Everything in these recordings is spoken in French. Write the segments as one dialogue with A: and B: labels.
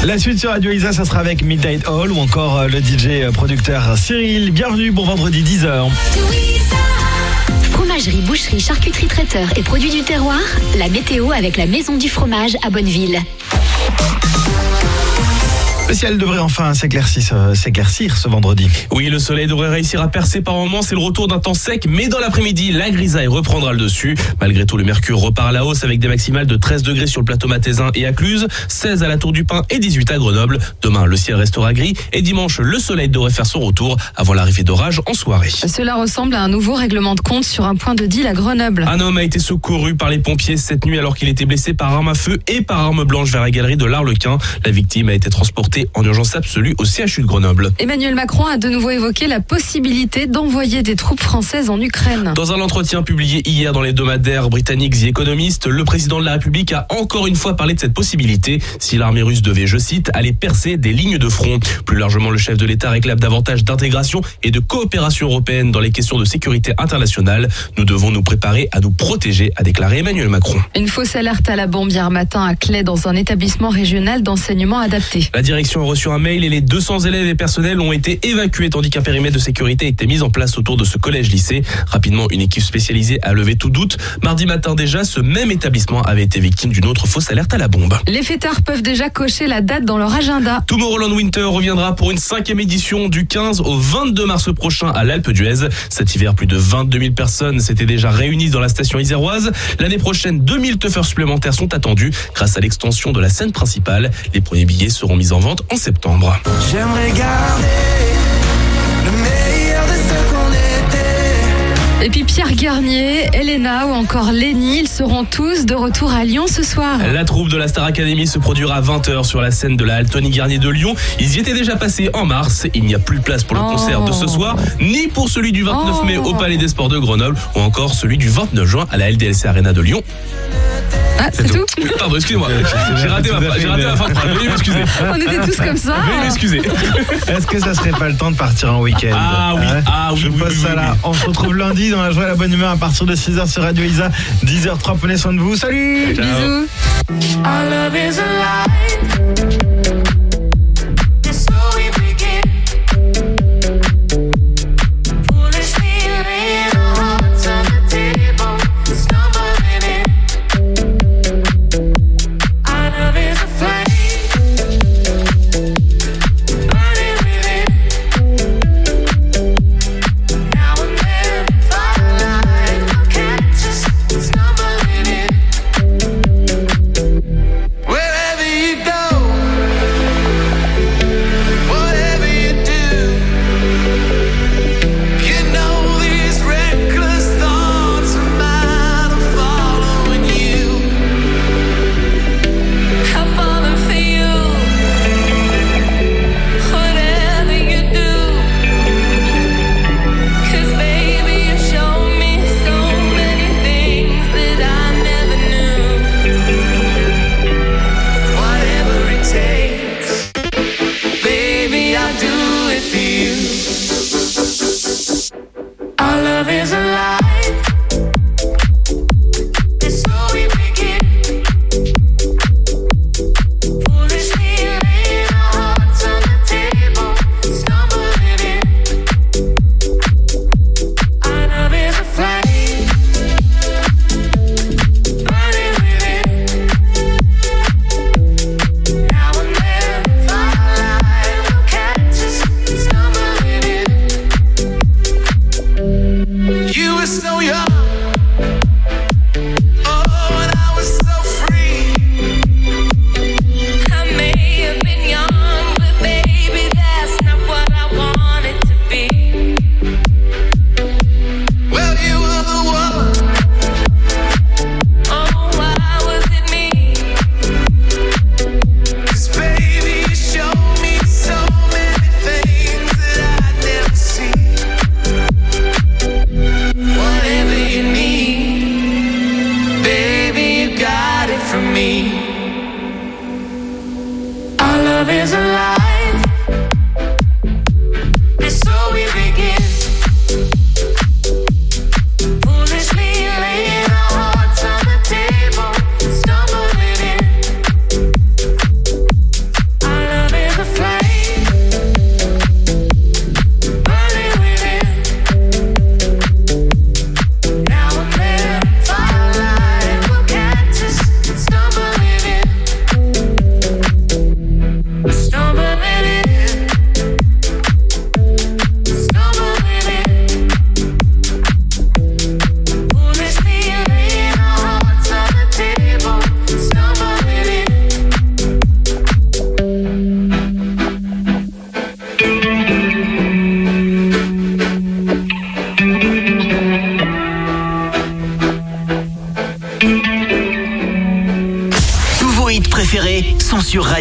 A: La suite sur Radio Isa, ça sera avec Midnight Hall ou encore le DJ producteur Cyril. Bienvenue, bon vendredi 10h.
B: Fromagerie, boucherie, charcuterie, traiteur et produits du terroir. La météo avec la Maison du Fromage à Bonneville.
A: Le ciel devrait enfin s'éclaircir ce vendredi.
C: Oui, le soleil devrait réussir à percer par moments. C'est le retour d'un temps sec, mais dans l'après-midi, la grisaille reprendra le dessus. Malgré tout, le mercure repart à la hausse avec des maximales de 13 degrés sur le plateau mathaisin et à Cluse, 16 à la Tour du Pin et 18 à Grenoble. Demain, le ciel restera gris et dimanche, le soleil devrait faire son retour avant l'arrivée d'orage en soirée.
D: Cela ressemble à un nouveau règlement de compte sur un point de deal à Grenoble.
C: Un homme a été secouru par les pompiers cette nuit alors qu'il était blessé par arme à feu et par arme blanche vers la galerie de l'Arlequin. La victime a été transportée en urgence absolue au CHU de Grenoble.
D: Emmanuel Macron a de nouveau évoqué la possibilité d'envoyer des troupes françaises en Ukraine.
C: Dans un entretien publié hier dans l'hebdomadaire britannique The Economist, le président de la République a encore une fois parlé de cette possibilité si l'armée russe devait, je cite, aller percer des lignes de front. Plus largement, le chef de l'État réclame davantage d'intégration et de coopération européenne dans les questions de sécurité internationale. Nous devons nous préparer à nous protéger, a déclaré Emmanuel Macron.
D: Une fausse alerte à la bombe hier matin à Claye dans un établissement régional d'enseignement adapté.
C: La direction a reçu un mail et les 200 élèves et personnels ont été évacués tandis qu'un périmètre de sécurité a été mis en place autour de ce collège-lycée. Rapidement, une équipe spécialisée a levé tout doute. Mardi matin déjà, ce même établissement avait été victime d'une autre fausse alerte à la bombe.
D: Les fêtards peuvent déjà cocher la date dans leur agenda.
C: Tomorrowland Winter reviendra pour une 5e édition du 15 au 22 mars prochain à l'Alpe d'Huez. Cet hiver, plus de 22 000 personnes s'étaient déjà réunies dans la station iséroise. L'année prochaine, 2000 teufeurs supplémentaires sont attendus grâce à l'extension de la scène principale. Les premiers billets seront mis en vente en septembre.
E: J'aimerais garder le meilleur de ce qu'on était.
D: Et puis Pierre Garnier, Elena ou encore Lenny, ils seront tous de retour à Lyon ce soir.
C: La troupe de la Star Academy se produira à 20h sur la scène de la Altony Garnier de Lyon. Ils y étaient déjà passés en mars. Il n'y a plus de place pour le concert de ce soir, ni pour celui du 29 mai au Palais des Sports de Grenoble, ou encore celui du 29 juin à la LDLC Arena de Lyon.
D: Ah, c'est tout.
C: Pardon, excusez-moi. J'ai raté ma fin de phrase. Veuillez m'excuser.
D: On était tous comme ça.
C: Veuillez m'excuser.
A: Est-ce que ça serait pas le temps de partir en week-end?
C: Ah oui,
A: Je pose ça là. On se retrouve lundi dans la joie et la bonne humeur à partir de 6h sur Radio Isa. 10h03, prenez soin de vous. Salut.
C: Ciao.
D: Bisous.
E: Our love is alive. So we begin. Foolishly laying our hearts on the table, stumbling in. Our love is a flame, burning within. Now and then, firelight will catch us, stumbling in. Wherever you go, whatever you do, you know these reckless thoughts of mine are following you. I'm falling for you. Whatever you do, 'cause baby you show me so many things that I never knew. Whatever it takes, baby, I'll do it for you. Our love is alive. It's so we begin. Foolishly laying our hearts on the table, stumbling in. Our love is a flame, burning within. Now and then, firelight will catch us, stumbling in. You were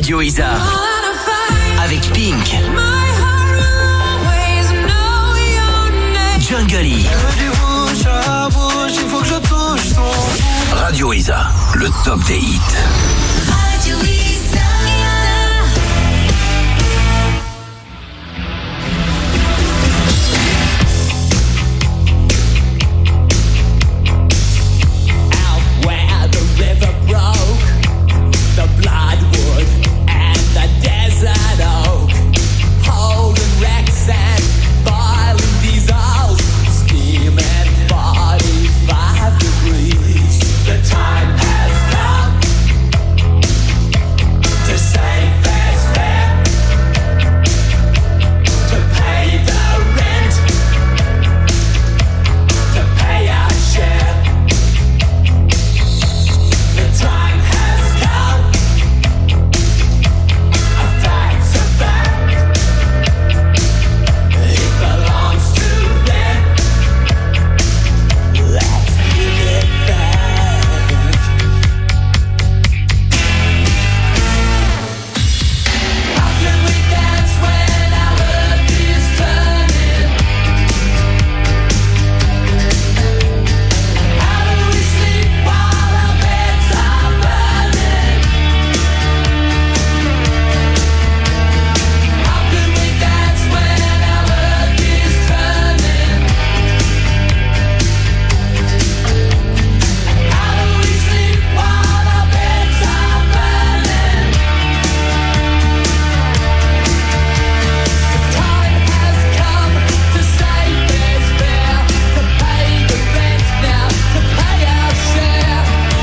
F: Radio Isa. Avec Pink, Jungle. Radio Isa, le top des hits.
E: Radio Isa.
G: Out where the river broke, the bloodwood and the desert oak, holding wrecks and boiling diesels, steaming 45 degrees. The time has come to save fair's fair, to pay the rent, to pay our share. The time has come, a fact's a fact, it belongs to them, let's give it back. How can we dance when our earth is turning? How do we sleep while our beds are burning? How can we dance when our earth is turning? How do we sleep while our beds are burning? The time has come to save fair's fair, to pay the rent now, to pay our share.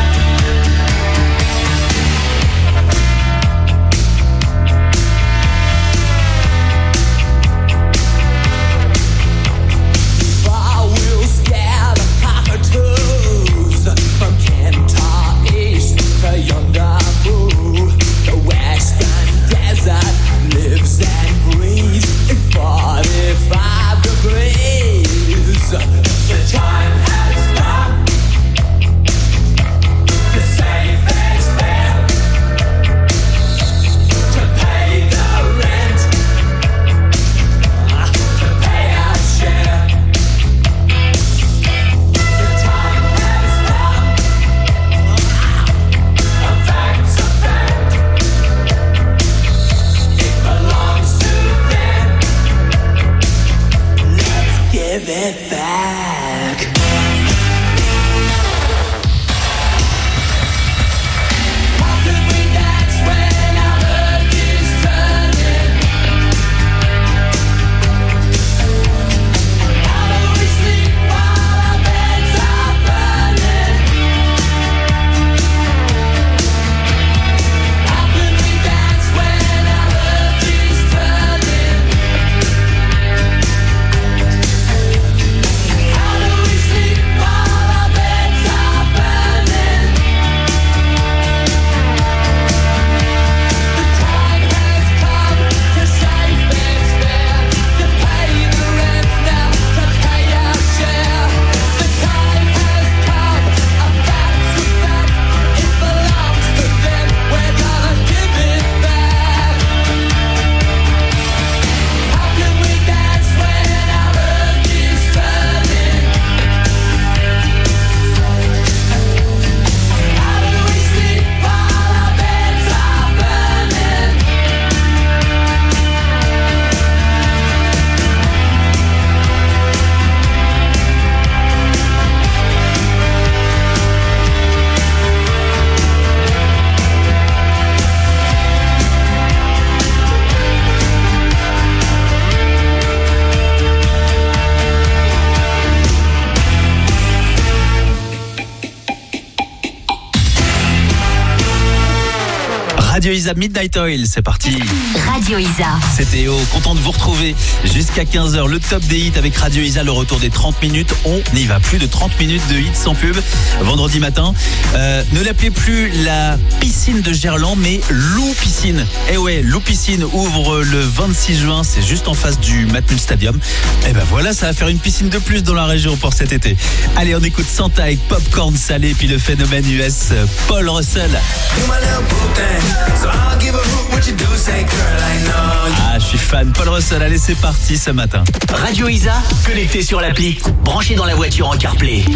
G: Far we'll scare the cockatoos from Kentar East to yonder Boo. The western desert lives and breathes in 45 degrees. The time has come to save fair's fair, to pay the rent, to pay our share. The time has come, a fact's a fact, it belongs to them, let's give it back. How can we dance when our earth is turning? How do we sleep while our beds are burning? How can we dance when our earth is turning? How do we sleep while our beds are burning? The time has come to save fair's fair, to pay the rent now, to pay our share. The time has come, a fact's a fact, it belongs to them, we're gonna give it back. How can we dance when our earth is turning? How do we sleep while our beds are burning?
H: Radio Isa Midnight Oil, c'est parti.
B: Radio Isa.
H: C'est Théo, content de vous retrouver jusqu'à 15h. Le top des hits avec Radio Isa, le retour des 30 minutes. On n'y va plus de 30 minutes de hits sans pub. Vendredi matin, ne l'appelez plus la piscine de Gerland, mais Lou Piscine. Eh ouais, Lou Piscine ouvre le 26 juin, c'est juste en face du Matmut Stadium. Et ben voilà, ça va faire une piscine de plus dans la région pour cet été. Allez, on écoute Santa avec Popcorn Salé, puis le phénomène US Paul Russell.
I: You my little boo thing.
F: So I'll give a hoot what you do, say girl, I know.
H: Ah, je suis fan. Paul Russell, allez, c'est parti ce matin.
F: Radio Isa, connecté sur l'appli, branché dans la voiture en CarPlay.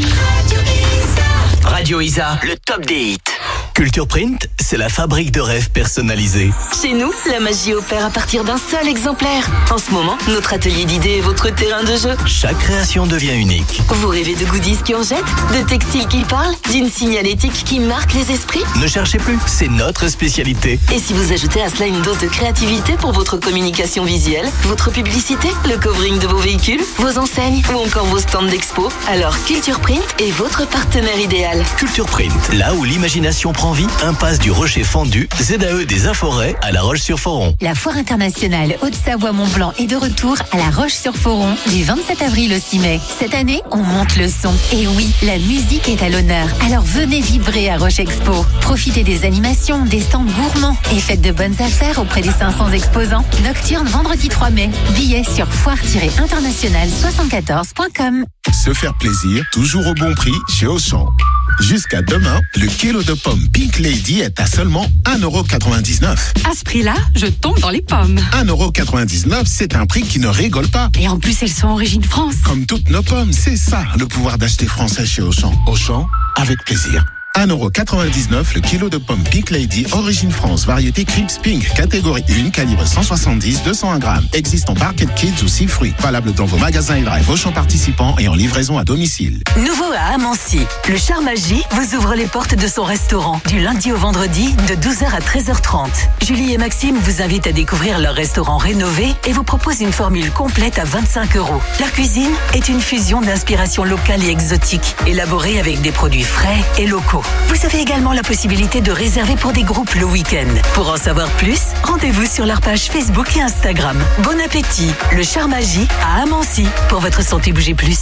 F: Radio Isa, le top des hits. Culture Print, c'est la fabrique de rêves personnalisés.
I: Chez nous, la magie opère à partir d'un seul exemplaire. En ce moment, notre atelier d'idées est votre terrain de jeu.
F: Chaque création devient unique.
I: Vous rêvez de goodies qui en jettent, de textiles qui parlent, d'une signalétique qui marque les esprits?
F: Ne cherchez plus, c'est notre spécialité.
I: Et si vous ajoutez à cela une dose de créativité pour votre communication visuelle, votre publicité, le covering de vos véhicules, vos enseignes ou encore vos stands d'expo, alors Culture Print est votre partenaire idéal.
F: Culture Print, là où l'imagination prend vie, impasse du Rocher Fendu, ZAE des Inforêts à La Roche-sur-Foron.
J: La Foire internationale Haute-Savoie-Mont-Blanc est de retour à La Roche-sur-Foron du 27 avril au 6 mai. Cette année, on monte le son. Et oui, la musique est à l'honneur. Alors venez vibrer à Roche Expo. Profitez des animations, des stands gourmands et faites de bonnes affaires auprès des 500 exposants. Nocturne vendredi 3 mai. Billets sur foire-international74.com.
K: Se faire plaisir, toujours au bon prix chez Auchan. Jusqu'à demain, le kilo de pommes Pink Lady est à seulement 1,99 €.
D: À ce prix-là, je tombe dans les pommes.
K: 1,99 €, c'est un prix qui ne rigole pas.
D: Et en plus, elles sont origine France.
K: Comme toutes nos pommes, c'est ça, le pouvoir d'acheter français chez Auchan. Auchan, avec plaisir. 1,99 € le kilo de pommes Pink Lady, origine France, variété Crips Pink, catégorie 1, calibre 170-201 grammes. Existe en Barquette Kids ou 6 fruits. Valable dans vos magasins et drive Auchan participants et en livraison à domicile.
I: Nouveau à Amancy, le Charmagie vous ouvre les portes de son restaurant du lundi au vendredi de 12h à 13h30. Julie et Maxime vous invitent à découvrir leur restaurant rénové et vous proposent une formule complète à 25 €. Leur cuisine est une fusion d'inspiration locale et exotique, élaborée avec des produits frais et locaux. Vous avez également la possibilité de réserver pour des groupes le week-end. Pour en savoir plus, rendez-vous sur leur page Facebook et Instagram. Bon appétit, le Charmagie à Amancy, pour votre santé bougez plus.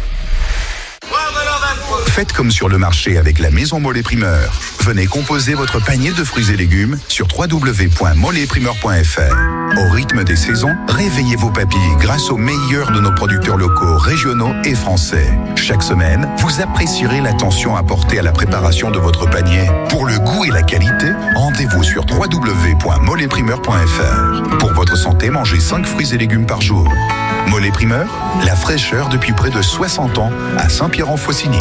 L: Faites comme sur le marché avec la Maison Mollet Primeur. Venez composer votre panier de fruits et légumes sur www.molletprimeur.fr. Au rythme des saisons, réveillez vos papilles grâce aux meilleurs de nos producteurs locaux, régionaux et français. Chaque semaine, vous apprécierez l'attention apportée à la préparation de votre panier. Pour le goût et la qualité, rendez-vous sur www.molletprimeur.fr. Pour votre santé, mangez 5 fruits et légumes par jour. Mollet Primeur, la fraîcheur depuis près de 60 ans à Saint-Pierre-en-Faucigny.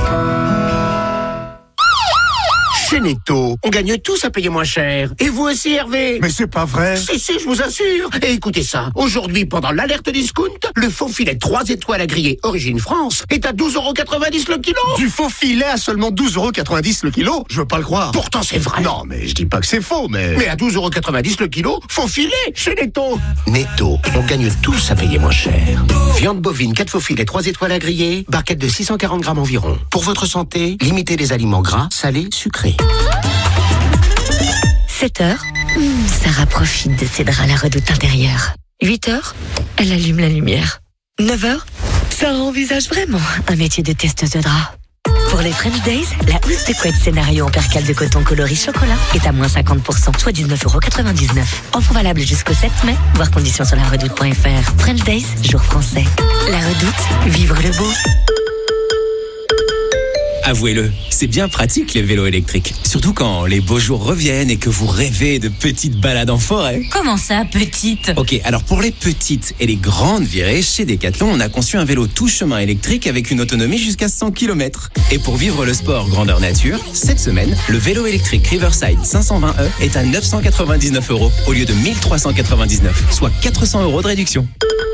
M: Chez Necto, on gagne tous à payer moins cher. Et vous aussi, Hervé?
K: Mais c'est pas vrai.
M: Si, je vous assure. Et écoutez ça. Aujourd'hui, pendant l'alerte discount, le faux filet 3 étoiles à griller Origine France est à 12,90 € le kilo.
K: Du faux filet à seulement 12,90 € le kilo? Je veux pas le croire.
M: Pourtant, c'est vrai.
K: Non, mais je dis pas que c'est faux, mais...
M: Mais à 12,90 € le kilo, faux filet chez Necto. Necto, on gagne tous à payer moins cher. Viande bovine, 4 faux filets, 3 étoiles à griller, barquette de 640 grammes environ. Pour votre santé, limitez les aliments gras, salés, sucrés.
N: 7h, Sarah profite de ses draps à la redoute intérieure. 8h, elle allume la lumière. 9h, Sarah envisage vraiment un métier de testeuse de draps. Pour les French Days, la housse de couette scénario en percale de coton coloris chocolat est à moins 50%, soit 19,99 €. Offre valable jusqu'au 7 mai, voir conditions sur laredoute.fr. French Days, jour français. La Redoute, vivre le beau.
O: Avouez-le, c'est bien pratique les vélos électriques. Surtout quand les beaux jours reviennent et que vous rêvez de petites balades en forêt.
N: Comment ça, petite?
O: Ok, alors pour les petites et les grandes virées, chez Decathlon, on a conçu un vélo tout chemin électrique avec une autonomie jusqu'à 100 km. Et pour vivre le sport grandeur nature, cette semaine, le vélo électrique Riverside 520e est à 999 € au lieu de 1399, soit 400 € de réduction.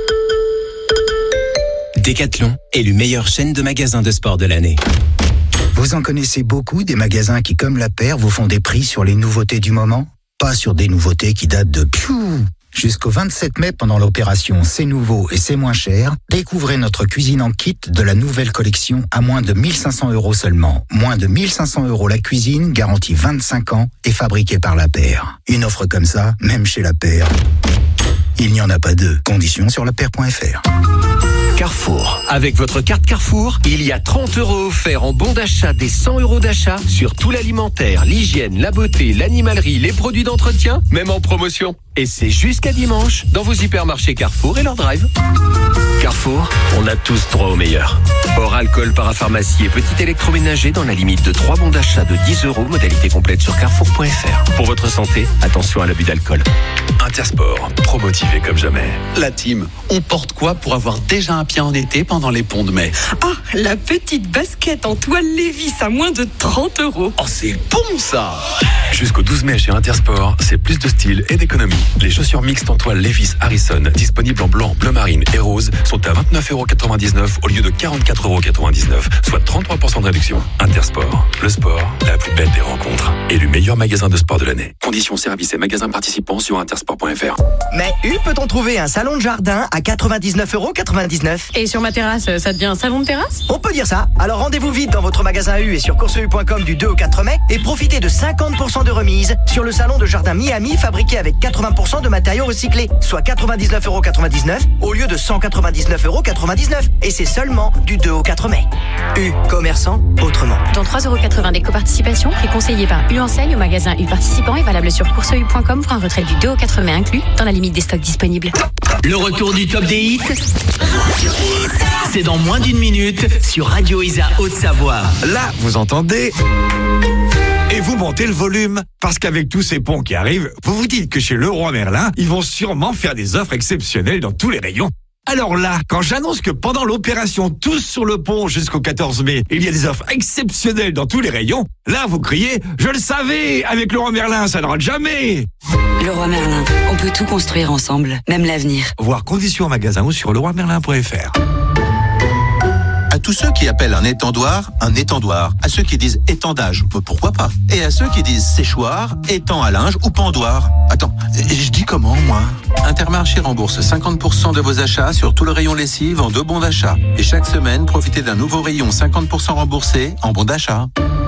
O: Decathlon, élu meilleure chaîne de magasins de sport de l'année.
P: Vous en connaissez beaucoup des magasins qui, comme La Paire, vous font des prix sur les nouveautés du moment? Pas sur des nouveautés qui datent de Jusqu'au 27 mai, pendant l'opération C'est nouveau et c'est moins cher, découvrez notre cuisine en kit de la nouvelle collection à moins de 1500 € seulement. Moins de 1500 € la cuisine, garantie 25 ans et fabriquée par La Paire. Une offre comme ça, même chez La Paire, il n'y en a pas deux. Conditions sur lapaire.fr.
Q: Carrefour. Avec votre carte Carrefour, il y a 30 € offerts en bon d'achat des 100 € d'achat sur tout l'alimentaire, l'hygiène, la beauté, l'animalerie, les produits d'entretien, même en promotion. Et c'est jusqu'à dimanche dans vos hypermarchés Carrefour et leur drive. Carrefour, on a tous droit au meilleur. Hors alcool, parapharmacie et petit électroménager dans la limite de 3 bons d'achat de 10 €, modalité complète sur carrefour.fr. Pour votre santé, attention à l'abus d'alcool.
R: Intersport, trop motivé comme jamais. La team, on porte quoi pour avoir déjà un pied en été pendant les ponts de mai?
S: Ah, la petite basket en toile Lévis à moins de 30 €.
R: Oh, c'est bon ça! Jusqu'au 12 mai chez Intersport, c'est plus de style et d'économie. Les chaussures mixtes en toile Levi's Harrison, disponibles en blanc, bleu marine et rose, sont à 29,99 € au lieu de 44,99 €, soit 33% de réduction. Intersport, le sport, la plus belle des rencontres. Élu meilleur magasin de sport de l'année. Conditions, services et magasins participants sur intersport.fr.
T: Mais où peut-on trouver un salon de jardin à 99,99 €?
S: Et sur ma terrasse, ça devient un salon de terrasse?
T: On peut dire ça. Alors rendez-vous vite dans votre magasin U et sur courseu.com du 2 au 4 mai et profitez de 50% de remise sur le salon de jardin Miami fabriqué avec 80% de matériaux recyclés, soit 99,99 € au lieu de 199,99 €. Et c'est seulement du 2 au 4 mai. U, commerçant autrement.
U: Dans 3,80 € d'éco-participation, prix conseillé par U Enseigne au magasin U participant et valable sur courseu.com pour un retrait du 2 au 4 mai inclus dans la limite des stocks disponibles.
V: Le retour du top des hits, c'est dans moins d'une minute sur Radio Isa Haute-Savoie.
W: Là, vous entendez et vous montez le volume. Parce qu'avec tous ces ponts qui arrivent, vous vous dites que chez Leroy Merlin, ils vont sûrement faire des offres exceptionnelles dans tous les rayons. Alors là, quand j'annonce que pendant l'opération Tous sur le pont jusqu'au 14 mai, il y a des offres exceptionnelles dans tous les rayons, là vous criez « Je le savais, avec Leroy Merlin, ça ne rate jamais !»
X: Leroy Merlin, on peut tout construire ensemble, même l'avenir.
W: Voir conditions en magasin ou sur leroymerlin.fr.
Y: À tous ceux qui appellent un étendoir. À ceux qui disent étendage, pourquoi pas. Et à ceux qui disent séchoir, étang à linge ou pendoir. Attends, je dis comment, moi? Intermarché rembourse 50% de vos achats sur tout le rayon lessive en 2 bons d'achat. Et chaque semaine, profitez d'un nouveau rayon 50% remboursé en bons d'achat.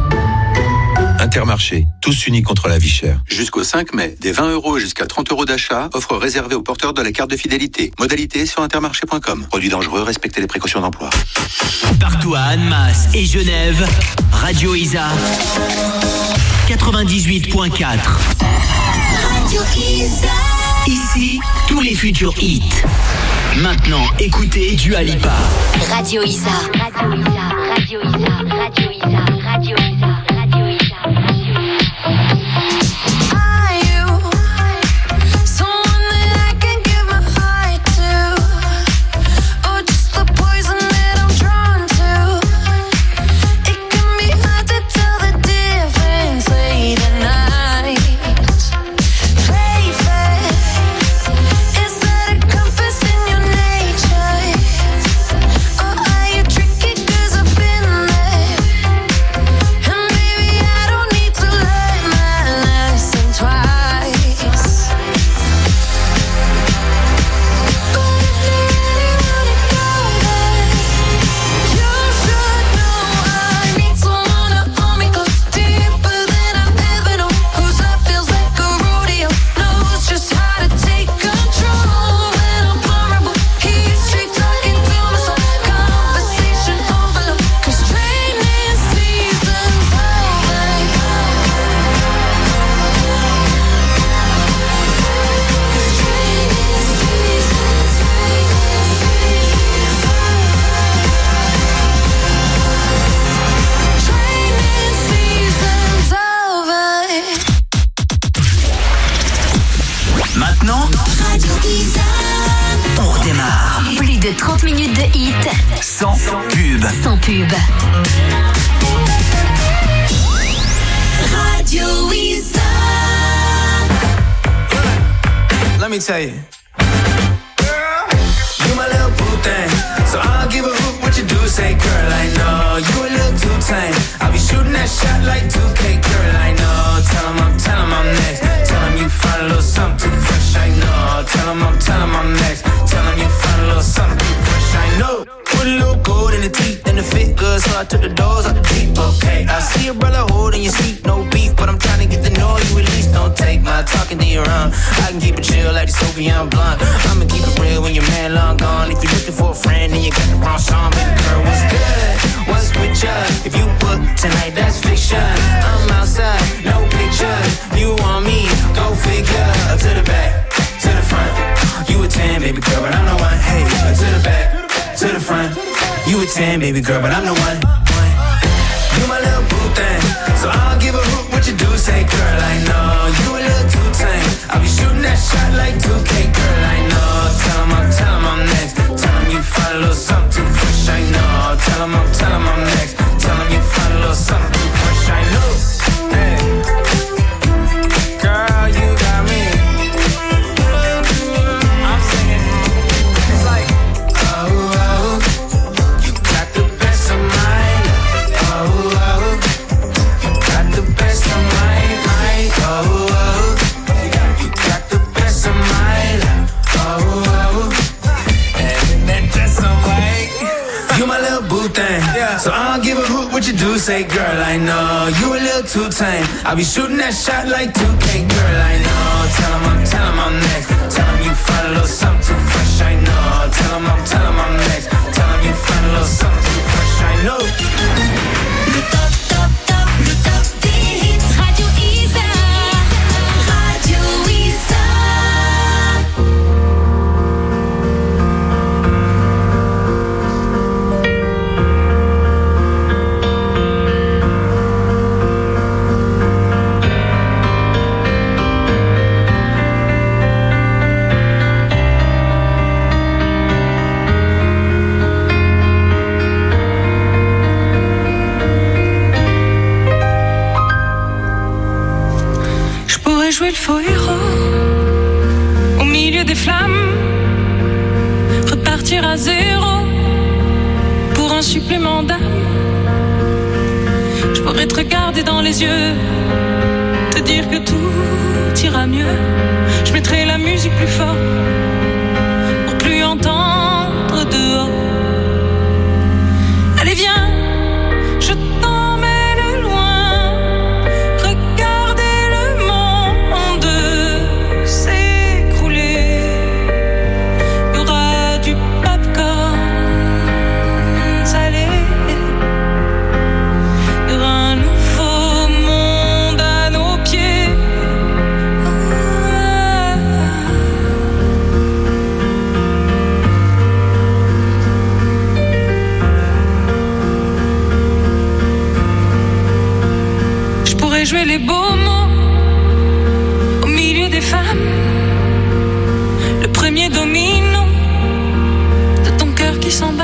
Y: Intermarché, tous unis contre la vie chère. Jusqu'au 5 mai, des 20 € jusqu'à 30 € d'achat, offre réservée aux porteurs de la carte de fidélité. Modalité sur intermarché.com. Produit dangereux, respectez les précautions d'emploi.
V: Partout à Annemasse et Genève, Radio Isa 98.4.
G: Radio Isa.
V: Ici, tous les futurs hits. Maintenant, écoutez Dua Lipa.
B: Radio Isa. Radio Isa. Radio Isa. Radio Isa. Radio Isa. Radio Isa. de 30 minutes de hit.
V: Sans pub.
B: Sans pub. Radio Isa.
G: Let me tell you. You my little boo thing. So I'll give a hoot what you do. Say, girl, I know you a little too tame. I'll be shooting that shot like 2K, girl, I know. Tell him I'm next. Tell him you find a little something too fresh, I know. Tell him I'm next. Tell him you find a little something too fresh, I know. Put a little gold in the teeth and the fit good, so I took the doors out the deep, okay. I see your brother holding your seat, no beef, but I'm trying to get to know you at least.
A: Don't take my talking to your own. I can keep it chill like the Soviet blunt. I'ma keep it real when your man long gone. If you're looking for a friend, then you got the wrong song. Baby girl, what's good? What's with ya? If you book tonight, that's fiction. I'm outside, no pictures. You want me? Go figure. To the back, to the front. You a 10, baby girl, but I'm the one. Hey, to the back, to the front. You a 10, baby girl, but I'm the one. You my little boo thing, so I don't give a hoot what you do. Say, girl, I know you a little too tame. I'll be shooting that shot like 2K, girl, I know. Tell him I'm next. Tell him you find a little something too fresh, I know. Tell him I'm next. Tell him you find a little something too fresh, I know. Hey, girl, you got me. I'm singing. It's like, oh, oh, you got the best of mine. Oh, oh, you got the best of mine. Oh, oh, you got the best of mine. Oh, oh, and that dress so white. You my little boo thing, so I don't give a hoot what you do. Say, girl, I know you a little too tame. I'll be shooting that shot like 2K, girl, I know. Tell him I'm next. Tell him you find a little something too fresh, I know. Tell him I'm next. Tell him you find a little something too fresh, I know.
G: Le top des hits. Radio Isa. Radio Isa.
C: Jouer le faux héros au milieu des flammes, repartir à zéro pour un supplément d'âme. Je pourrais te regarder dans les yeux, te dire que tout ira mieux. Je mettrai la musique plus fort pour plus entendre dehors. Allez viens, je t'emmène loin. Jouer les beaux mots au milieu des femmes, le premier domino de ton cœur qui s'emballe.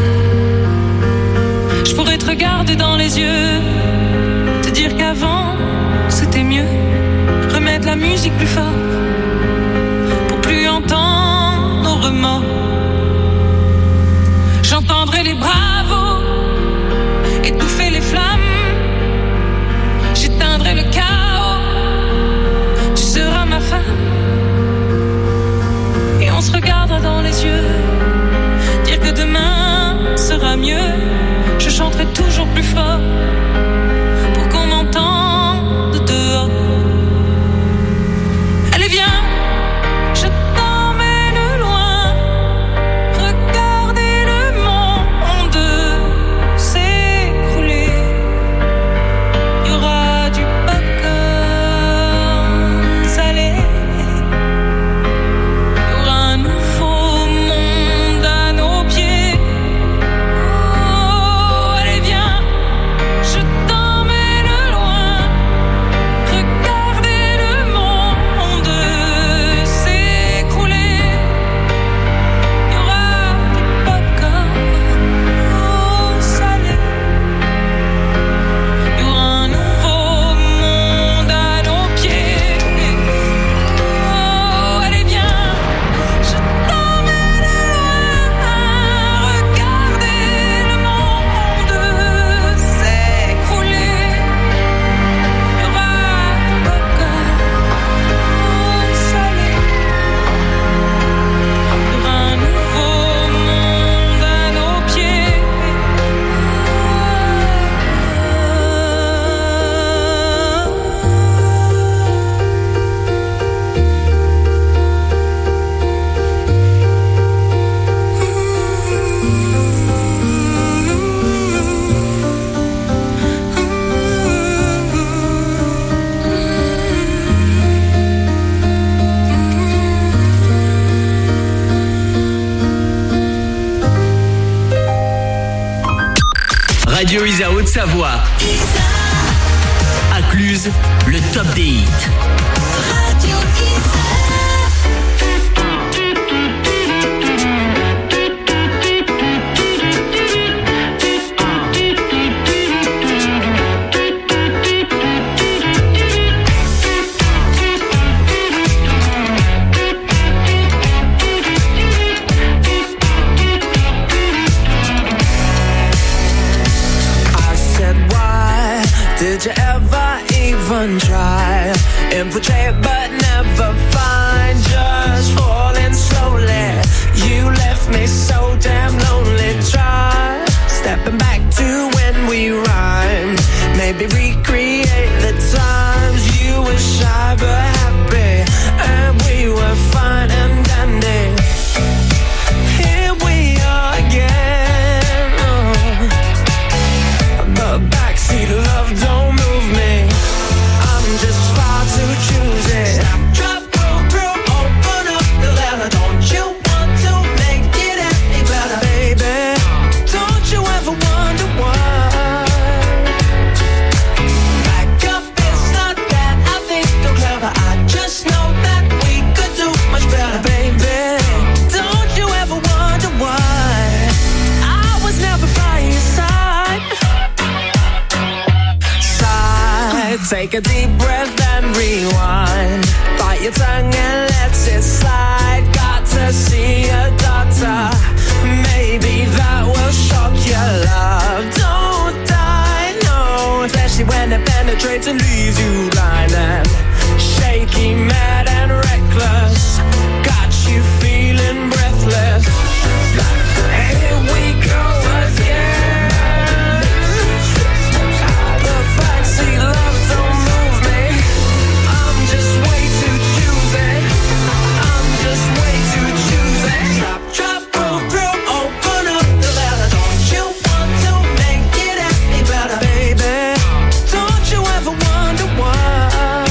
C: Je pourrais te regarder dans les yeux, te dire qu'avant c'était mieux, remettre la musique plus fort pour plus entendre nos remords. J'entendrai les bravos étouffer les flammes. J'éteindrai le chaos, tu seras ma femme. Et on se regardera dans les yeux, dire que demain sera mieux. Je chanterai toujours plus fort pour qu'on m'entende dehors. Allez viens, je t'emmène loin, regarder le monde.
V: Radio Isa Haute-Savoie. À Cluse, le top des hits.
G: Radio
A: Did you ever even try? Infiltrate but never find. Just falling slowly. You left me so damn lonely. Try stepping back to when we rhymed. Maybe recreate the times you were shy but happy, and we were fine and dandy. Here we are again. But backseat love don't move me. I'm just far too choosy. Stop, drop, roll through, open up the letter. Don't you want to make it any better, baby? Don't you ever wonder why? Back up, it's not that I think you're clever. I just know that we could do much better, baby. Don't you ever wonder why? I was never by your side. Take a deep breath and rewind. Bite your tongue and let it slide. Got to see a doctor. Maybe that will shock your love. Don't die, no. Especially when it penetrates and leaves you blind and shaky, mad and reckless. Got you feeling breathless. Here we go again. The backseat love don't move me. I'm just way too choosy. I'm just way too choosy. Stop, drop, roll through, open up the letter. Don't you want to make it any better, baby? Don't you ever wonder why?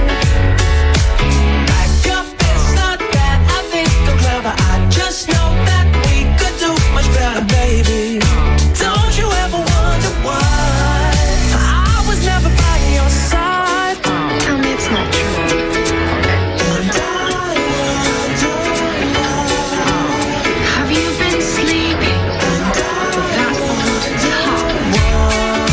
A: Back up, it's not that I think I'm clever. I just know that we could do much better, baby. Don't you ever wonder why? I was never by your side. Tell me it's not true.
G: Have you been sleeping with that old top?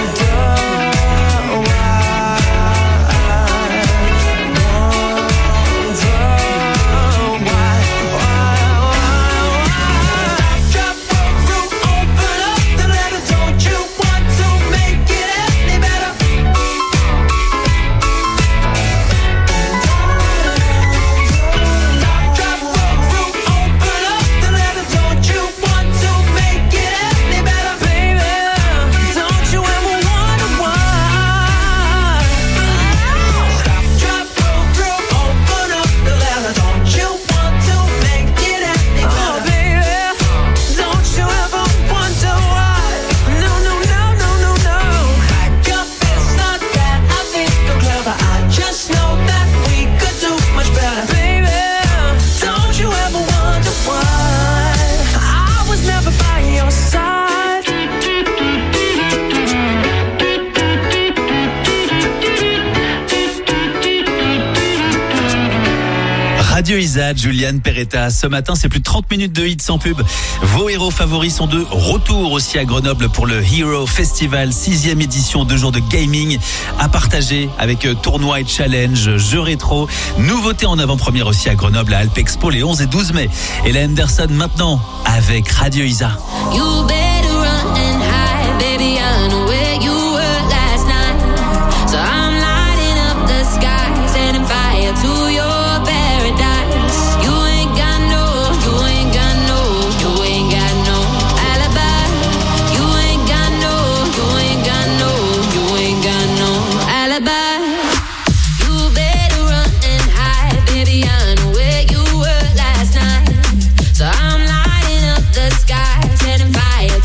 D: Radio Isa, Juliane Peretta. Ce matin, c'est plus de 30 minutes de hits sans pub. Vos héros favoris sont de retour aussi à Grenoble pour le Hero Festival, 6e édition, 2 jours de gaming à partager avec tournois et challenge, jeux rétro. Nouveauté en avant-première aussi à Grenoble à Alpexpo les 11 et 12 mai. Et la Anderson maintenant avec Radio Isa.
G: You better run and hide, baby. I know where you were last night. So I'm lighting up the sky, setting fire to your paradise. You ain't got no, you ain't got no, you ain't got no alibi. You ain't got no, you ain't got no, you ain't got no alibi. You better run and hide, baby. I know where you were last night. So I'm lighting up the sky, setting fire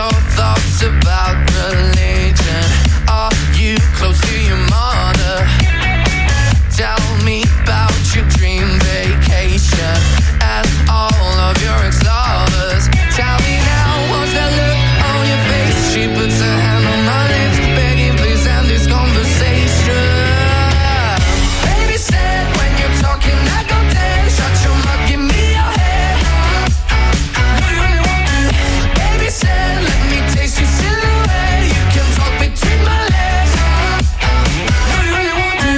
A: your thoughts about religion? Are you close to your mother? Tell me about your dream vacation and all of your ex-lovers. Tell me now, what's that look on your face? She puts her hand on my lips, begging please end this conversation. Baby said when you're talking I go dead. Shut your mouth, give me your head. No, you really want to. Baby said let me taste your silhouette. You can talk between my legs. No, you really want to.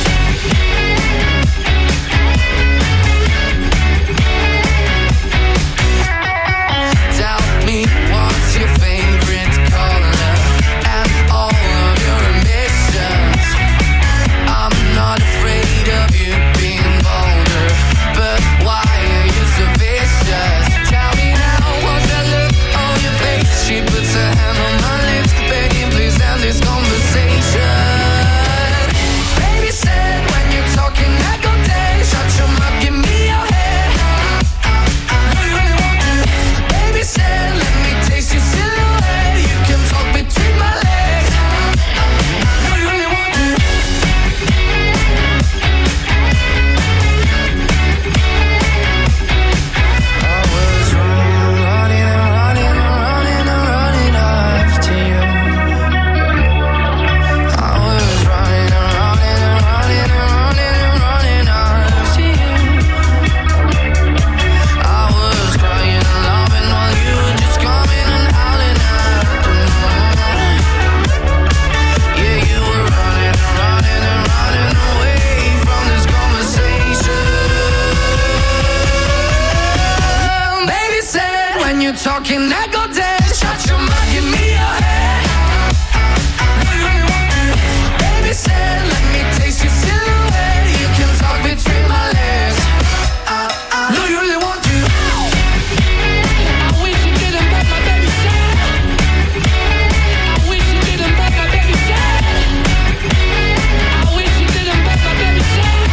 A: Tell me what's your favorite color and all of your ambitions. I'm not afraid of you being bolder, but why are you so vicious? Tell me now, what's that look on your face? She puts her hand on my lips, begging please end this conversation. Baby said when you're talking I go dead. Shut your mouth, give me your head. No, you really want to. Baby said let me taste your silhouette. You can talk between my legs. No, you really want to. I was running after you. I was running after you. I was crying and loving while you were just coming and howling after me. Yeah, you were running away from this conversation. Baby said when you're talking I go dead. Shut your mouth, give me your head. No, you really want to. Baby said let me taste your silhouette. You can talk between my legs. No, you really want to. I wish you didn't, but my baby said. I wish you didn't, but my baby said. I wish you didn't, but my baby said.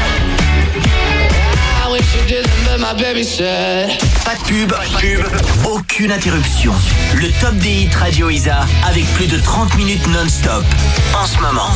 A: I wish you didn't, but my baby said.
V: Pas de pub, aucune interruption. Le top des hits Radio Isa avec plus de 30 minutes non-stop. En ce moment.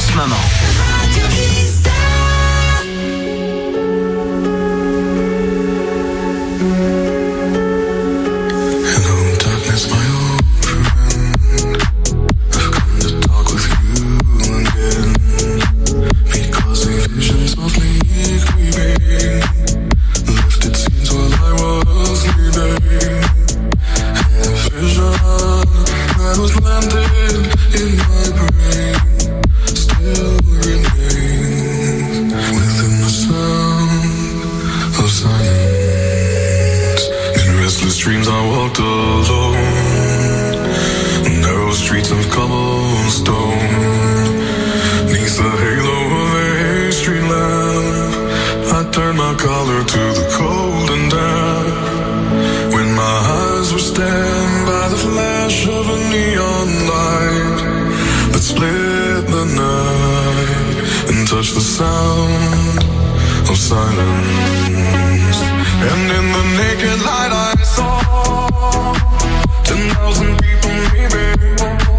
G: Hello, darkness, my old friend. I've come to talk with you again. Because a vision softly creeping lifted scenes while I was sleeping. And a vision that was planted in my brain still remains within the sound of silence. In restless dreams I walked alone, narrow streets of cobblestone. Neath the halo of a street lamp, I turned my collar to the cold and damp. When my eyes were stabbed by the flash of a neon light that split the night and touched the sound of silence. And in the naked light I saw 10,000 people maybe.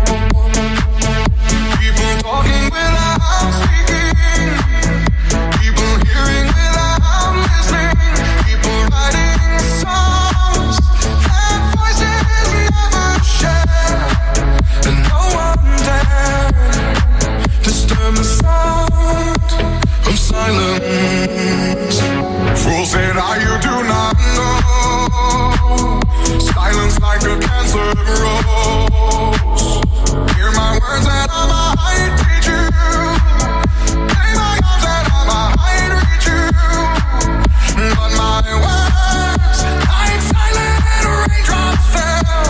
G: People talking without speaking. People hearing without listening. People writing songs that voices never share. And no one dared disturb the sound of silence. Fools said, you do not know. Silence like a cancer grows. Hear my words and I might teach you. Play my arms and I might reach you. But my words, like silent raindrops fell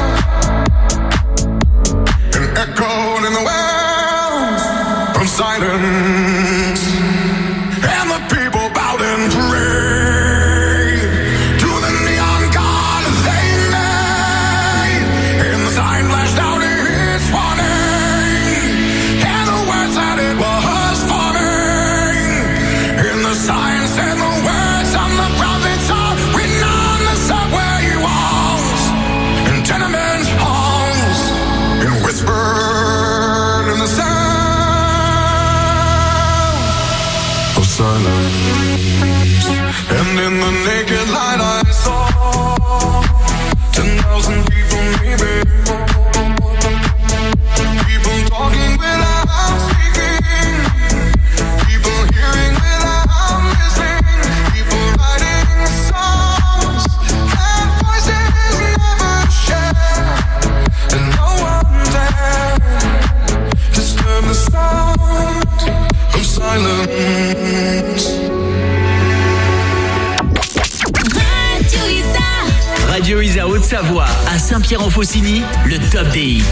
G: and echoed in the wells from silence. And the people bowed and prayed to the neon god they made. And the sign flashed out its warning, and the words that it was forming. And the sign said the words of the prophets are written on the subway walls and tenement halls.
V: Haute-Savoie, à Saint-Pierre-en-Faucigny, le top des hits.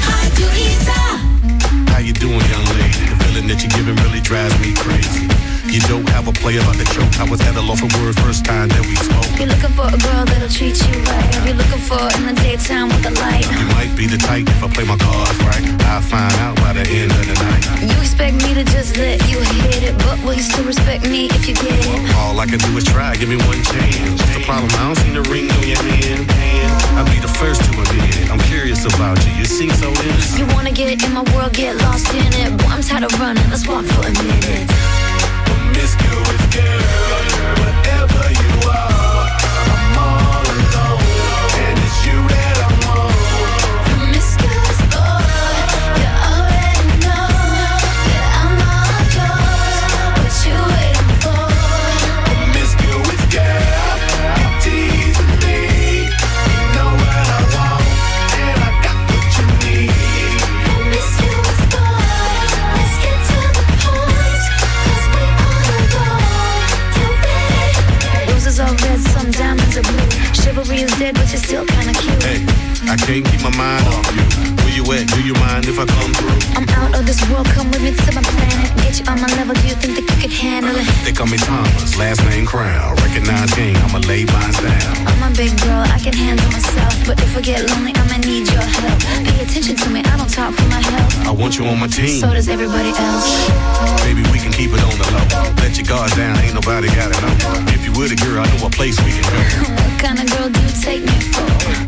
E: How you doing, young lady? The feeling that you're giving really drives me crazy. You don't have a player about the choke. I was at a loss for words first time that we spoke.
F: You're looking for a girl that'll treat you right. You're looking for in the daytime with the light.
E: You might be the type if I play my cards right. I'll find out by the end of the night.
F: You expect me to just let you hit it, but will you still respect me if you get it?
E: All I can do is try, give me one chance. What's the problem? I don't see the ring on your hand. I'll be the first to admit it. I'm curious about you. You seem so innocent.
F: You wanna get in my world, get lost in it. Boy, I'm tired of running. Let's walk for a minute.
E: Promiscuous girl, whatever you are, I'm all alone, and it's you that I'm on.
F: Promiscuous boy, you already know that I'm all yours. What you waiting for?
E: Promiscuous girl, you're teasing me. You know what I want, and I got what you need.
F: Promiscuous boy, let's get to the point, 'cause we on the go. You ready? Roses are red, some diamonds are blue. Chivalry is dead, but you're still kinda cute.
E: Hey, I can't keep my mind off you. Where you at? Do you mind if I come through?
F: I'm out of this world, come with me to my planet. Get you on my level, do you think that you could handle it?
E: They call me Thomas, last name Crown. Recognize game, I'ma lay mine down.
F: I'm a big girl, I can handle myself. But if I get lonely, I'ma need your help. Pay attention to me, I don't talk for my health.
E: I want you on my team.
F: So does everybody else.
E: Baby, we can keep it on the low. Let your guard down, ain't nobody gotta know. If you with a girl, I know a place we can go.
F: What kind of girl do you take me for?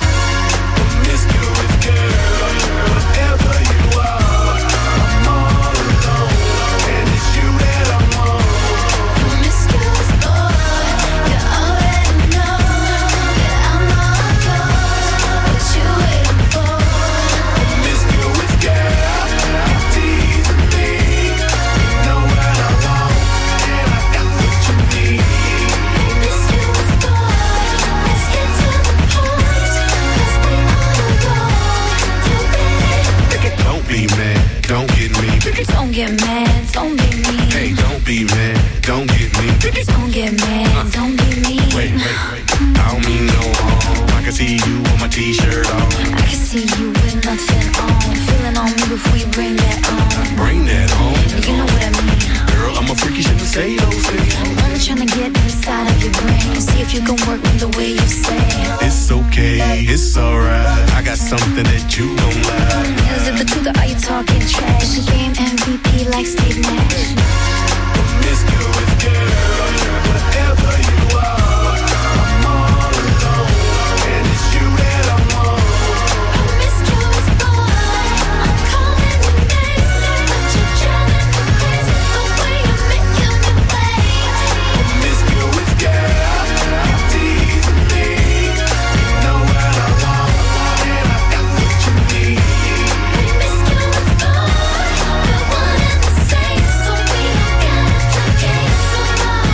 E: Promiscuous girl, whatever you are, I'm all alone, and it's you that I'm on.
F: Promiscuous boy, you already know that I'm all yours. What you waiting for?
E: Promiscuous girl, you're teasing me. You know what I want, and I got what you need.
F: Promiscuous boy, let's get to the point, 'cause we on the go. You ready?
E: Don't be mad, don't get me.
F: Don't get mad, don't be mean.
E: Hey, don't be mad, don't get me.
F: Don't get mad, don't be mean.
E: Wait, I don't mean no harm. I can see you with my t-shirt on.
F: I can see you with nothing on. Feeling on me before you bring that on.
E: Bring that home.
F: You know what I mean.
E: Girl, I'm a freaky, shouldn't say those things.
F: I'm only trying to get inside of your brain. See if you can work me the way you say.
E: It's okay, it's alright. I got something that you don't like.
F: Is it the truth or are you talking trash? Is your game MVP like Steve Nash?
E: Promiscuous girl, whatever you are, I'm all alone, and it's you that I'm on.
F: Promiscuous boy, I'm calling your name, but you're driving me crazy the way you're making me wait.
E: Promiscuous girl, you're teasing me. You know what I want, and I got what you need.
F: Promiscuous boy, we're one and the same, so we don't gotta play games so long.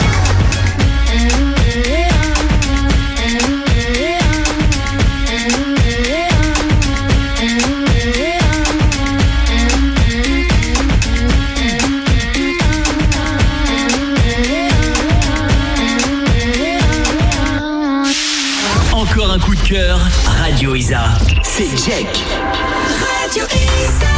V: Encore un coup de cœur, Radio Isa. C'est Jack.
F: Radio Isa.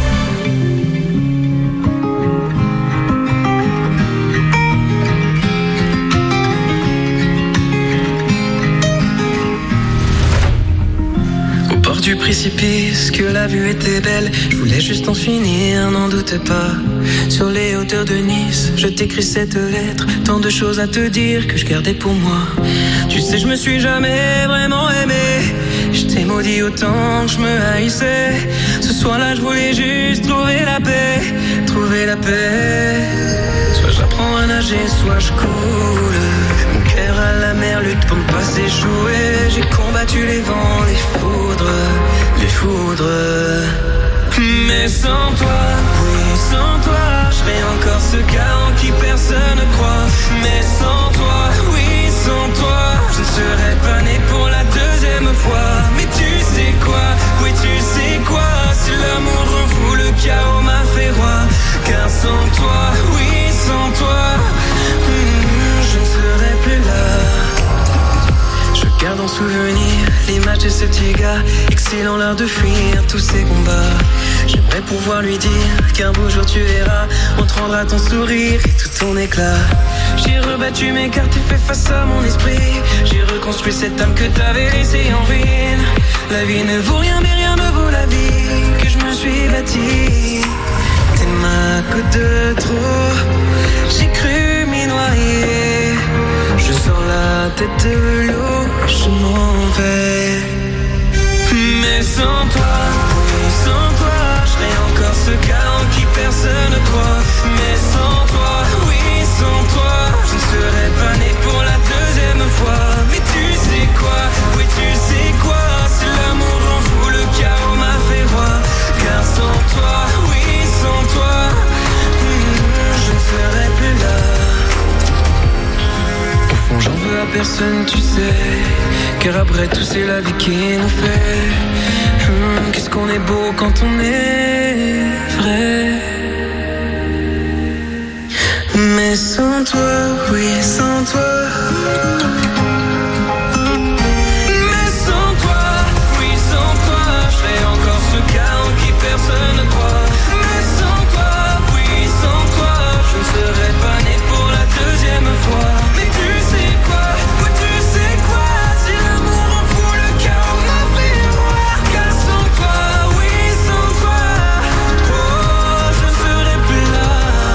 H: Au bord du précipice, que la vue était belle. Je voulais juste en finir, n'en doute pas. Sur les hauteurs de Nice, je t'écris cette lettre. Tant de choses à te dire que je gardais pour moi. Tu sais, je me suis jamais vraiment aimé. Je t'ai maudit autant que je me haïssais. Ce soir-là, je voulais juste trouver la paix. Trouver la paix. Soit j'apprends à nager, soit je coule. Mon cœur à la mer lutte pour ne pas s'échouer. J'ai combattu les vents, les foudres. Les foudres. Mais sans toi, oui, sans toi, je serais encore ce gars en qui personne ne croit. Mais sans toi, oui, sans toi, je ne serais pas né pour la deuxième fois. Mais tu sais quoi, oui, tu sais quoi, si l'amour rend fou, le chaos m'a fait roi. Car sans toi, oui, sans toi, je ne serais plus là. Je garde en souvenir combat. J'aimerais pouvoir lui dire qu'un beau jour tu verras, on te rendra ton sourire et tout ton éclat. J'ai rebattu mes cartes et fait face à mon esprit. J'ai reconstruit cette âme que t'avais laissée en ruine. La vie ne vaut rien mais rien ne vaut la vie que je me suis bâtie. T'es ma goutte de trop, j'ai cru m'y noyer. Je sors la tête de l'eau, je m'en vais. Mais sans toi, oui sans toi, je serais encore ce gars en qui personne ne croit. Mais sans toi, oui sans toi, je ne serais pas né pour la deuxième fois. Mais tu sais quoi, oui tu sais quoi, c'est l'amour en fou, le chaos m'a fait roi. Car sans toi, oui sans toi, je ne serais plus là. Au fond j'en veux à personne tu sais, car après tout c'est la vie qui nous fait. Qu'est-ce qu'on est beau quand on est vrai. Mais sans toi, oui sans toi. Mais sans toi, oui sans toi, je serais encore ce gars en qui personne ne croit. Mais sans toi, oui sans toi, je ne serais pas né pour la deuxième fois. Mais tu sais quoi, oui tu sais quoi, si l'amour en fout le chaos m'a fait roi. Car sans toi, oui sans toi, oh je ne serais plus là.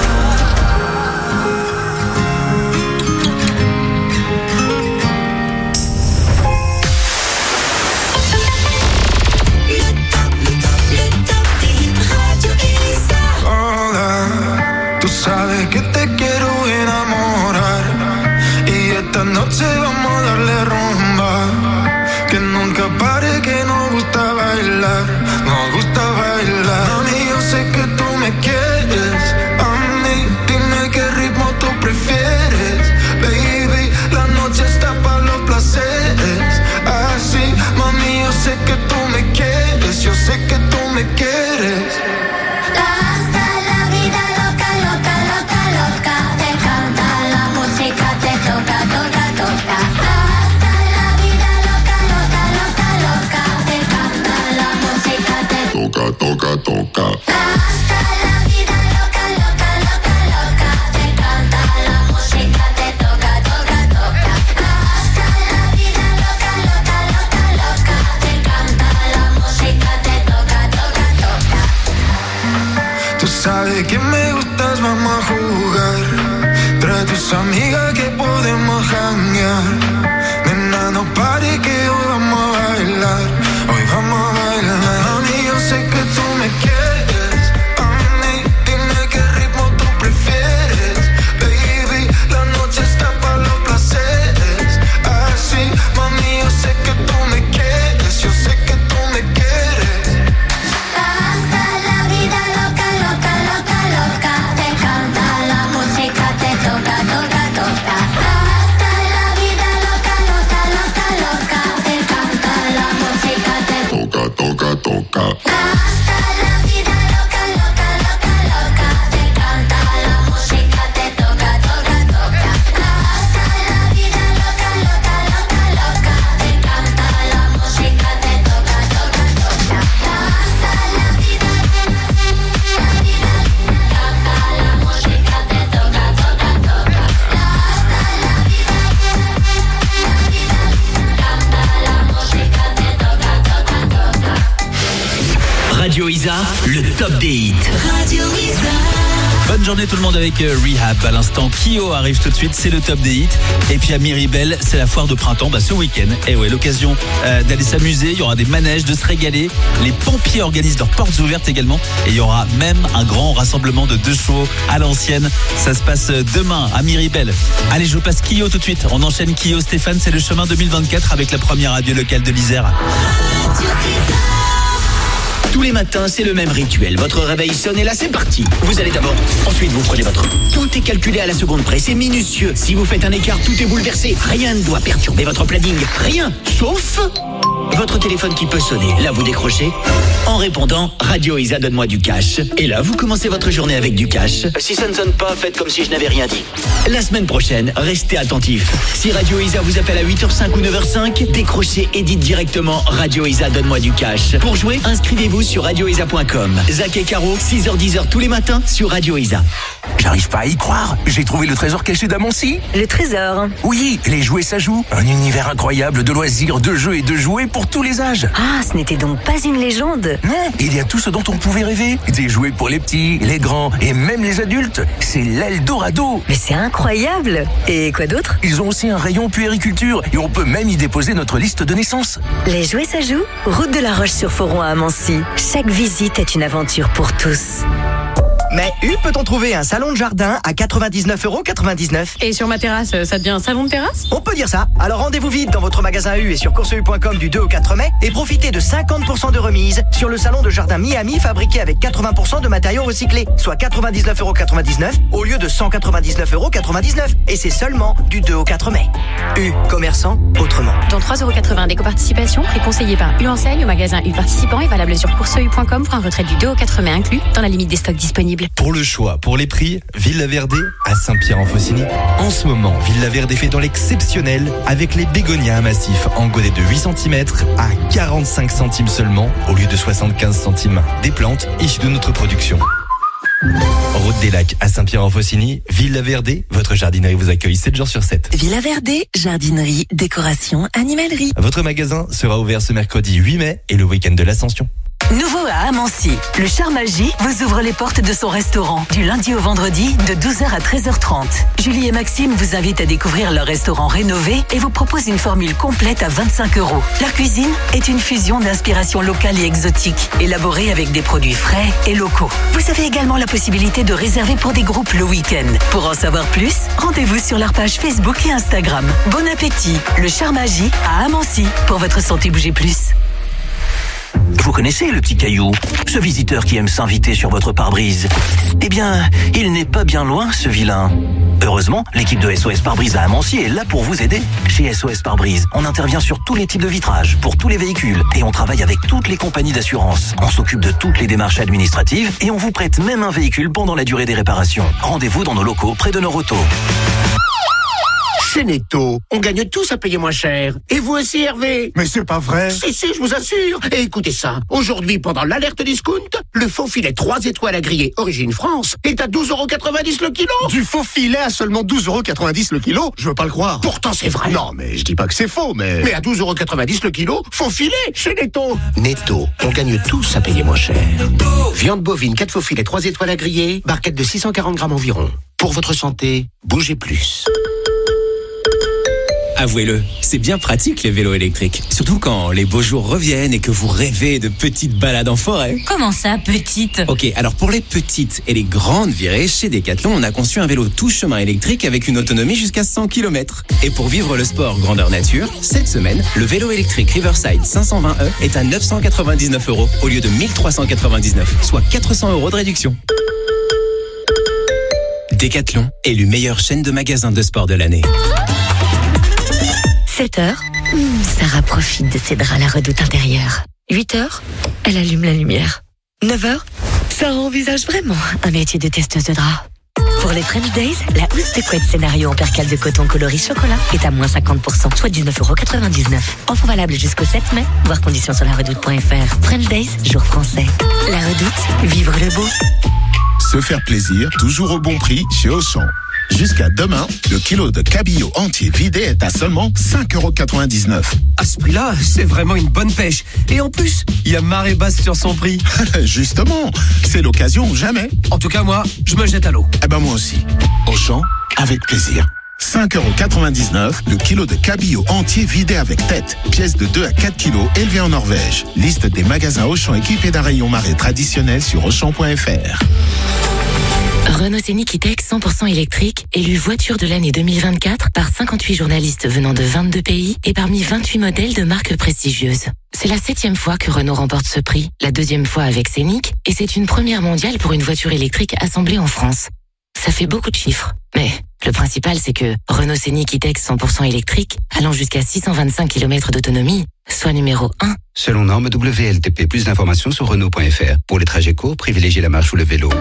E: Hola, tú sabes que te quiero enamorar y esta noche vamos a darle rumba. Que nunca pare, que nos gusta bailar, nos gusta bailar. Mami, yo sé que tú me quieres, a mí dime qué ritmo tú prefieres. Baby, la noche está para los placeres. Así, mami, yo sé que tú me quieres, yo sé que tú me quieres.
F: Hasta la vida loca, loca, loca, loca. Te canta la música, te toca, toca, toca. Hasta la vida loca, loca, loca, loca. Te canta la música, te
E: toca, toca, toca.
F: Hasta la vida loca, loca, loca, loca. Te canta la música, te toca, toca, toca. Hasta la vida loca, loca, loca, loca. Te canta la música, te toca, toca, toca.
E: Tú sabes que me gustas, vamos a jugar. Trae tus amigas que podemos janguear. Nena, no pare que hoy vamos a bailar. Hoy vamos a bailar. Mami, yo sé que tú me quieres. A mí, dime qué ritmo tú prefieres. Baby, la noche está para los placeres. Así, mami, yo sé que tú me quieres. Yo sé que tú me quieres.
F: Hasta la vida loca, loca, loca, loca. Te canta la música, te toca, toca, toca. Hasta la vida loca, loca, loca, loca. Te canta la música, te
E: toca, toca, toca.
F: Hasta la vida loca, loca, loca, loca. Te canta la música, te toca, toca, toca. Hasta la vida loca, loca, loca, loca. Te canta la música, te toca, toca, toca. Hasta la vida, la vida, canta la música, te toca, toca, toca. Hasta la vida, canta la música, te toca, toca, toca.
V: Radio Isa, le top des hits.
F: Radio Isa.
D: Bonne journée tout le monde avec Rehab. À l'instant, Kyo arrive tout de suite, c'est le top des hits. Et puis à Miribel, c'est la foire de printemps ce week-end. Et ouais, l'occasion d'aller s'amuser, il y aura des manèges, de se régaler. Les pompiers organisent leurs portes ouvertes également. Et il y aura même un grand rassemblement de 2 chevaux à l'ancienne. Ça se passe demain à Miribel. Allez, je vous passe Kyo tout de suite. On enchaîne Kyo, Stéphane, c'est le chemin 2024 avec la première radio locale de l'Isère.
V: Tous les matins, c'est le même rituel. Votre réveil sonne et là, c'est parti. Vous allez d'abord. Ensuite, vous prenez votre... Tout est calculé à la seconde près. C'est minutieux. Si vous faites un écart, tout est bouleversé. Rien ne doit perturber votre planning. Rien. Sauf... votre téléphone qui peut sonner. Là, vous décrochez. En répondant, Radio Isa donne-moi du cash. Et là, vous commencez votre journée avec du cash. Si ça ne sonne pas, faites comme si je n'avais rien dit. La semaine prochaine, restez attentifs. Si Radio Isa vous appelle à 8h05 ou 9h05, décrochez et dites directement Radio Isa donne-moi du cash. Pour jouer, inscrivez-vous sur radioisa.com. Zach et Caro, 6h-10h tous les matins sur Radio Isa.
I: J'arrive pas à y croire. J'ai trouvé le trésor caché d'Amancy.
N: Le trésor?
I: Oui, les jouets ça joue. Un univers incroyable de loisirs, de jeux et de jouets pour tous les âges.
N: Ah, ce n'était donc pas une légende.
I: Non, il y a tout ce dont on pouvait rêver. Des jouets pour les petits, les grands et même les adultes. C'est l'Eldorado.
N: Mais c'est incroyable. Et quoi d'autre?
I: Ils ont aussi un rayon puériculture et on peut même y déposer notre liste de naissance.
N: Les jouets ça joue? Route de la Roche-sur-Foron à Amancy. Chaque visite est une aventure pour tous.
T: Mais peut-on trouver un salon de jardin à 99,99 €?
S: Et sur ma terrasse, ça devient un salon de terrasse?
T: On peut dire ça. Alors rendez-vous vite dans votre magasin U et sur courseu.com du 2 au 4 mai et profitez de 50% de remise sur le salon de jardin Miami fabriqué avec 80% de matériaux recyclés, soit 99,99 € au lieu de 199,99 €. Et c'est seulement du 2 au 4 mai. U, commerçant autrement.
U: Dans 3,80 € d'éco-participation, prix conseillé par U Enseigne au magasin U participant et valable sur courseu.com pour un retrait du 2 au 4 mai inclus dans la limite des stocks disponibles.
J: Pour le choix, pour les prix, Villa Verde à Saint-Pierre-en-Faucigny. En ce moment, Villa Verde fait dans l'exceptionnel avec les bégonias à massif en godet de 8 cm à 45 centimes seulement au lieu de 75 centimes. Des plantes issues de notre production. Route des Lacs à Saint-Pierre-en-Faucigny, Villa Verde, votre jardinerie vous accueille 7 jours sur 7.
N: Villa Verde, jardinerie, décoration, animalerie.
J: Votre magasin sera ouvert ce mercredi 8 mai et le week-end de l'Ascension.
N: Nouveau à Amancy, le Charmagie vous ouvre les portes de son restaurant du lundi au vendredi de 12h à 13h30. Julie et Maxime vous invitent à découvrir leur restaurant rénové et vous proposent une formule complète à 25 €. Leur cuisine est une fusion d'inspiration locale et exotique, élaborée avec des produits frais et locaux. Vous avez également la possibilité de réserver pour des groupes le week-end. Pour en savoir plus, rendez-vous sur leur page Facebook et Instagram. Bon appétit, le Charmagie à Amancy, pour votre santé bougez plus.
V: Vous connaissez le petit caillou? Ce visiteur qui aime s'inviter sur votre pare-brise. Eh bien, il n'est pas bien loin, ce vilain. Heureusement, l'équipe de SOS Pare-Brise à Amancy est là pour vous aider. Chez SOS Pare-Brise, on intervient sur tous les types de vitrages, pour tous les véhicules, et on travaille avec toutes les compagnies d'assurance. On s'occupe de toutes les démarches administratives, et on vous prête même un véhicule pendant la durée des réparations. Rendez-vous dans nos locaux, près de Noroto.
K: Chez Netto, on gagne tous à payer moins cher. Et vous aussi, Hervé?
L: Mais c'est pas vrai.
K: Si, je vous assure. Et écoutez ça. Aujourd'hui, pendant l'alerte discount, le faux filet 3 étoiles à griller Origine France est à 12,90 € le kilo.
L: Du faux filet à seulement 12,90 € le kilo? Je veux pas le croire.
K: Pourtant, c'est vrai.
L: Non, mais je dis pas que c'est faux, mais...
K: Mais à 12,90 € le kilo, faux filet chez Netto. Netto, on gagne tous à payer moins cher. Viande bovine, 4 faux filets 3 étoiles à griller, barquette de 640 grammes environ. Pour votre santé, bougez plus.
O: Avouez-le, c'est bien pratique les vélos électriques. Surtout quand les beaux jours reviennent et que vous rêvez de petites balades en forêt.
U: Comment ça, petite?
O: Ok, alors pour les petites et les grandes virées, chez Decathlon, on a conçu un vélo tout chemin électrique avec une autonomie jusqu'à 100 km. Et pour vivre le sport grandeur nature, cette semaine, le vélo électrique Riverside 520e est à 999 € au lieu de 1399, soit 400 € de réduction. Decathlon, élu meilleure chaîne de magasins de sport de l'année.
N: 7h, Sarah profite de ses draps à la redoute intérieure. 8h, elle allume la lumière. 9h, Sarah envisage vraiment un métier de testeuse de draps. Pour les French Days, la housse de couette scénario en percale de coton coloris chocolat est à moins 50%, soit 19,99 €. Offre valable jusqu'au 7 mai, voir conditions sur laredoute.fr. French Days, jour français. La Redoute, vivre le beau.
M: Se faire plaisir, toujours au bon prix chez Auchan. Jusqu'à demain, le kilo de cabillaud entier vidé est à seulement 5,99 €.
Z: À ce prix-là, c'est vraiment une bonne pêche. Et en plus, il y a marée basse sur son prix.
M: Justement, c'est l'occasion ou jamais.
Z: En tout cas, moi, je me jette à l'eau.
M: Eh ben moi aussi. Auchan, avec plaisir. 5,99 € le kilo de cabillaud entier vidé avec tête. Pièce de 2 à 4 kilos élevée en Norvège. Liste des magasins Auchan équipés d'un rayon marée traditionnel sur Auchan.fr.
N: Renault Scénic E-Tech 100% électrique, élu voiture de l'année 2024 par 58 journalistes venant de 22 pays et parmi 28 modèles de marques prestigieuses. C'est la 7e fois que Renault remporte ce prix, la 2e fois avec Scénic, et c'est une première mondiale pour une voiture électrique assemblée en France. Ça fait beaucoup de chiffres, mais Le principal, c'est que Renault Scénic E-Tech 100% électrique, allant jusqu'à 625 km d'autonomie, soit numéro 1.
P: Selon norme WLTP, plus d'informations sur Renault.fr. Pour les trajets courts, privilégiez la marche ou le vélo.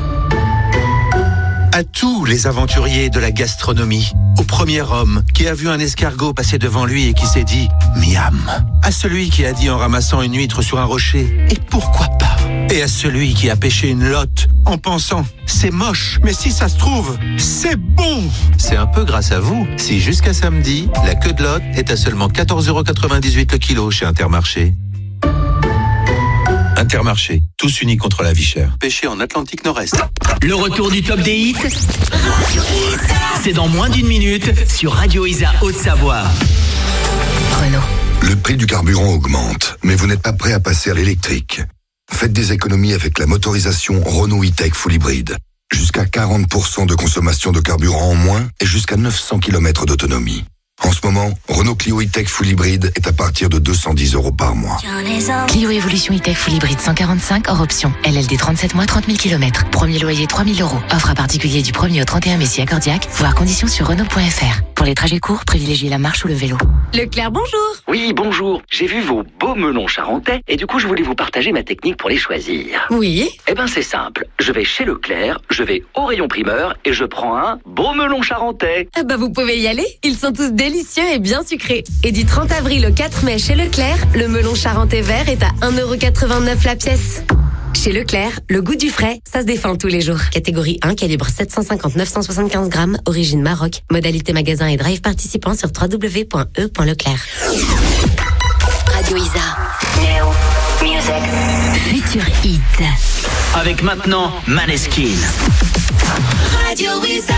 Q: À tous les aventuriers de la gastronomie, au premier homme qui a vu un escargot passer devant lui et qui s'est dit « miam », à celui qui a dit en ramassant une huître sur un rocher « et pourquoi pas », et à celui qui a pêché une lotte en pensant « c'est moche, mais si ça se trouve, c'est bon ». C'est un peu grâce à vous si jusqu'à samedi, la queue de lotte est à seulement 14,98€ le kilo chez Intermarché. Intermarché, tous unis contre la vie chère. Pêché en Atlantique Nord-Est.
R: Le retour du top des hits, c'est dans moins d'une minute sur Radio Isa Haute-Savoie.
N: Renault.
W: Le prix du carburant augmente, mais vous n'êtes pas prêt à passer à l'électrique. Faites des économies avec la motorisation Renault E-Tech Full Hybrid. Jusqu'à 40% de consommation de carburant en moins et jusqu'à 900 km d'autonomie. En ce moment, Renault Clio E-Tech Full Hybrid est à partir de 210€ par mois.
N: Clio Evolution E-Tech Full Hybrid 145 hors option. LLD 37 mois, 30 000 km. Premier loyer 3 000€. Offre à particulier du 1er au 31 mai si accordiaque. Voir conditions sur Renault.fr. Pour les trajets courts, privilégiez la marche ou le vélo.
U: Leclerc, bonjour.
V: Oui, bonjour. J'ai vu vos beaux melons charentais et du coup, je voulais vous partager ma technique pour les choisir.
U: Oui.
V: Eh ben, c'est simple. Je vais chez Leclerc, je vais au rayon primeur et je prends un beau melon charentais.
U: Ah bah vous pouvez y aller. Ils sont tous délicieux et bien sucrés. Et du 30 avril au 4 mai chez Leclerc, le melon charentais vert est à 1,89€ la pièce. Chez Leclerc, le goût du frais, ça se défend tous les jours. Catégorie 1, calibre 750-975 grammes, origine Maroc. Modalité magasin et drive participant sur www.e.leclerc.
B: Radio Isa. New Music. Future Hit.
R: Avec maintenant Maneskin.
G: Radio Isa.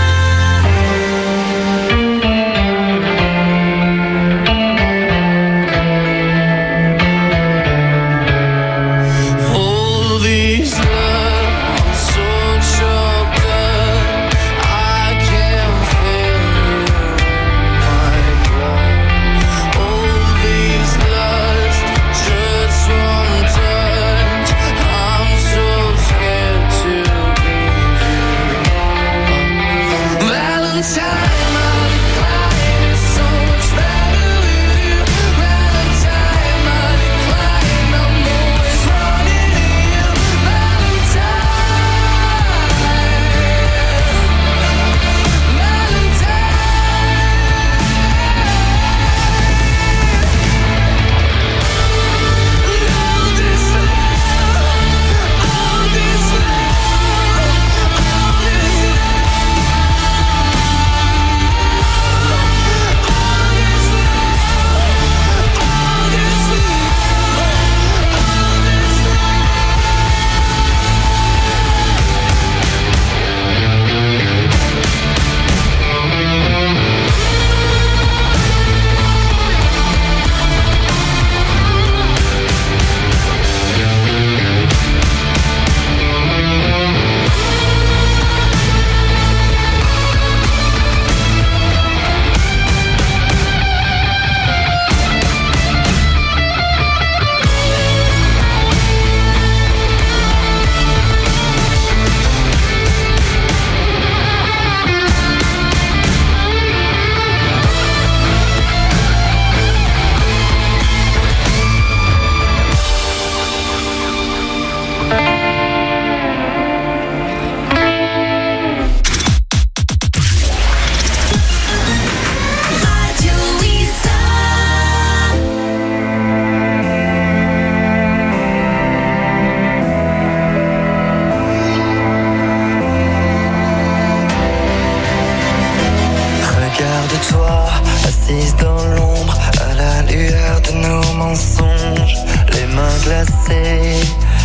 H: Regarde-toi, assise dans l'ombre, à la lueur de nos mensonges, les mains glacées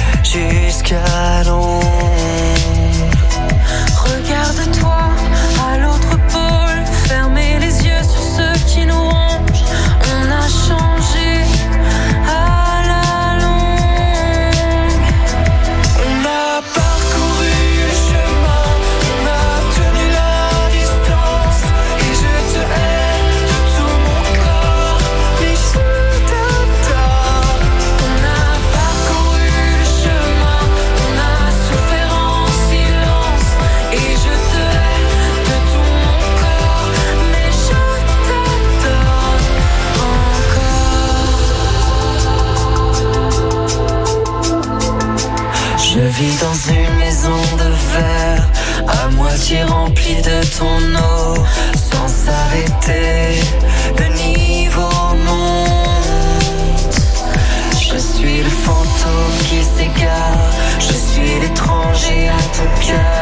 H: jusqu'à l'ombre.
C: Regarde-toi à l'autre pôle, fermez les yeux sur ceux qui nous rongent. On a changé à la longue.
H: On a parcouru le chemin, on a tenu la distance, et je te hais de tout mon
G: Je vis dans une maison de verre, à moitié remplie de ton eau, sans s'arrêter, le niveau monte. Je suis le fantôme qui s'égare, je suis l'étranger à ton cœur.